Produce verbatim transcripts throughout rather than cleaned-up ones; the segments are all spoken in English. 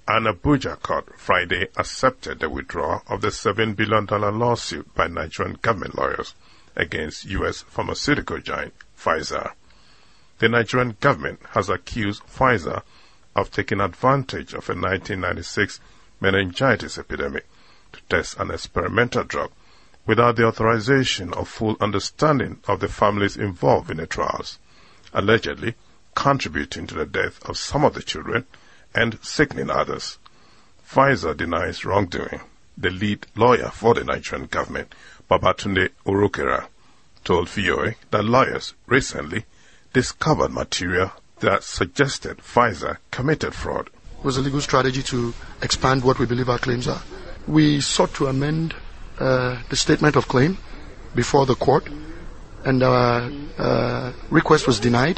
An Abuja court Friday accepted the withdrawal of the seven billion dollars lawsuit by Nigerian government lawyers against U S pharmaceutical giant Pfizer. The Nigerian government has accused Pfizer of taking advantage of a nineteen ninety-six meningitis epidemic to test an experimental drug without the authorization or full understanding of the families involved in the trials, allegedly contributing to the death of some of the children and sickening others. Pfizer denies wrongdoing. The lead lawyer for the Nigerian government, Babatunde Orokera, told V O A that lawyers recently discovered material that suggested Pfizer committed fraud. It was a legal strategy to expand what we believe our claims are. We sought to amend uh, the statement of claim before the court, and our uh, request was denied.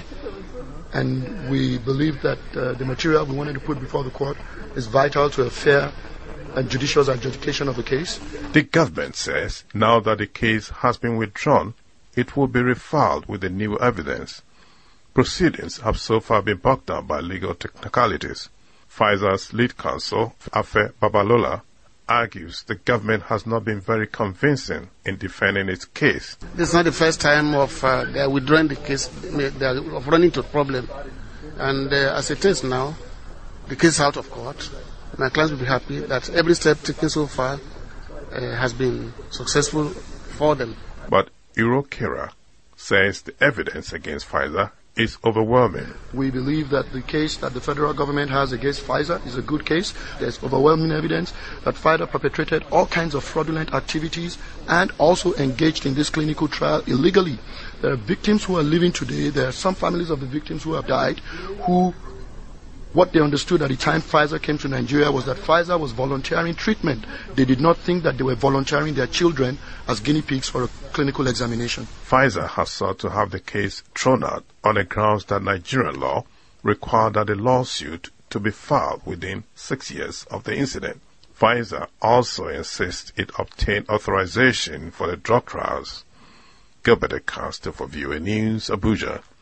And we believe that uh, the material we wanted to put before the court is vital to a fair and judicious adjudication of the case. The government says now that the case has been withdrawn, it will be refiled with the new evidence. Proceedings have so far been bogged down by legal technicalities. Pfizer's lead counsel, Afe Babalola, argues the government has not been very convincing in defending its case. This is not the first time of uh, they are withdrawing the case, they are of running into a problem. And uh, as it is now, the case is out of court. My clients will be happy that every step taken so far uh, has been successful for them. But Orokera says the evidence against Pfizer is overwhelming. We believe that the case that the federal government has against Pfizer is a good case. There's overwhelming evidence that Pfizer perpetrated all kinds of fraudulent activities and also engaged in this clinical trial illegally. There are victims who are living today. There are some families of the victims who have died who, what they understood at the time Pfizer came to Nigeria was that Pfizer was volunteering treatment. They did not think that they were volunteering their children as guinea pigs for a clinical examination. Pfizer has sought to have the case thrown out on the grounds that Nigerian law required that the lawsuit to be filed within six years of the incident. Pfizer also insists it obtained authorization for the drug trials. Gilbert Acosta for V O A News, Abuja.